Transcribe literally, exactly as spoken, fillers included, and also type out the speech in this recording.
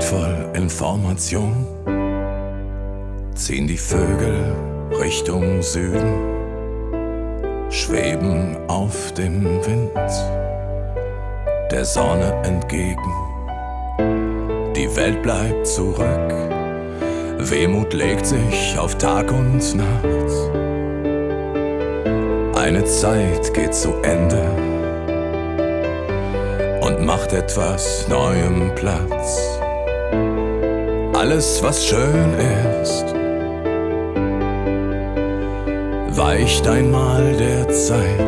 voll Information ziehen die Vögel Richtung Süden, schweben auf dem Wind der Sonne entgegen. Die Welt bleibt zurück, Wehmut legt sich auf Tag und Nacht. Eine Zeit geht zu Ende und macht etwas Neuem Platz. Alles, was schön ist, weicht einmal der Zeit.